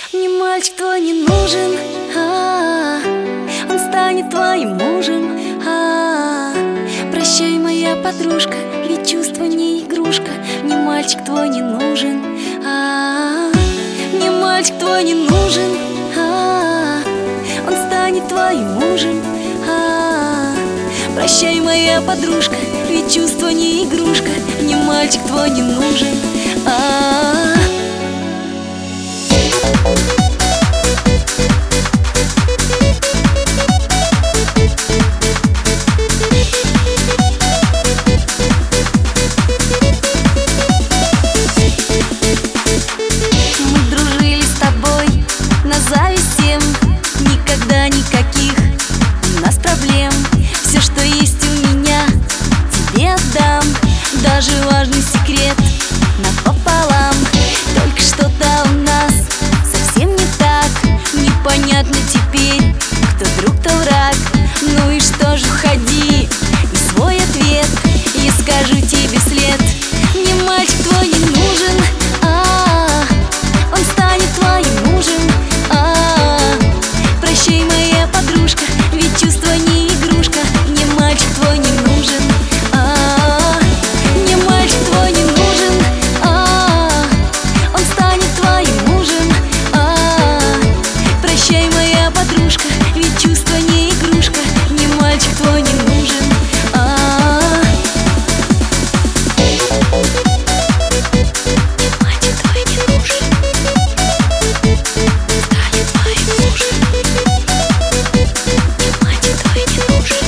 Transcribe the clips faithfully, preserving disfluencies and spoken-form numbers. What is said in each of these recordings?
Мне мальчик твой не нужен, а, он станет твоим мужем, а, прощай, моя подружка, ведь чувство не игрушка. Мне мальчик твой не нужен, а, мне мальчик твой не нужен, а, он станет твоим мужем, а, прощай, моя подружка, ведь чувство не игрушка. Мне мальчик твой не нужен, а. Мы дружили с тобой на зависть всем, никогда никаких у нас проблем. Все, что есть у меня, тебе отдам, даже важный секрет напополам. Только что-то у нас совсем не так, непонятно теперь, кто друг, кто враг. Ну и что ж, уходи, и свой ответ я скажу тебе вслед. Мне мальчик твой не нужен, а, он станет твоим мужем, а, прощай, моя подружка, ведь чувство не игрушка. Мне мальчик твой не нужен, а, мне мальчик твой не нужен, а, он станет твоим мужем, а, прощай, моя подружка, ведь чувство не игрушка. Мне мальчик твой не нужен, а. Мальчик твой не нужен, станет твоим мужем. Мальчик твой не нужен.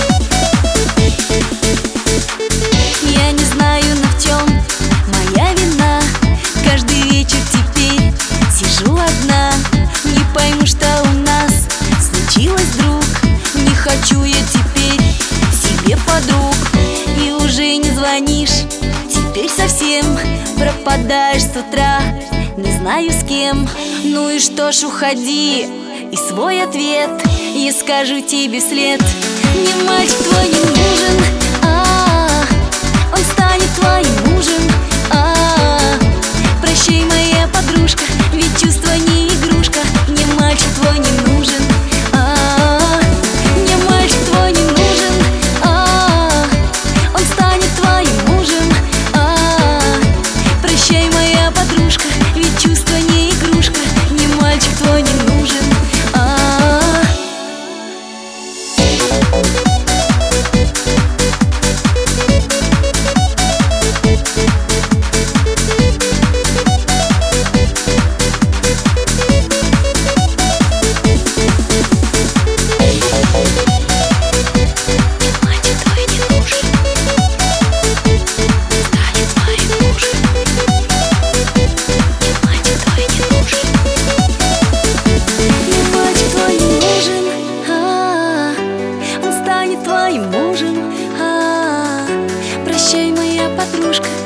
Я не знаю, но в чем моя вина. Каждый вечер теперь сижу одна, не пойму, что у нас случилось, друг. Не хочу я теперь себе подруг. И уже не звонишь, теперь совсем пропадаешь с утра, не знаю с кем. Ну и что ж, уходи, и свой ответ я скажу тебе вслед. Мне мальчик твой не нужен, а, он станет твоим мужем, а, прощай, моя подружка, ведь чувство не игрушка. Мне мальчик твой не нужен, а, мне мальчик твой не нужен, а, он станет твоим мужем, а, прощай, моя подружка, ведь чувство не игрушка. Мне мальчик твой не нужен, а. Мальчик твой не нужен, станет твоим мужем. Мальчик твой не нужен, мне мальчик твой не нужен, а, он станет твоим мужем, а, прощай, моя подружка,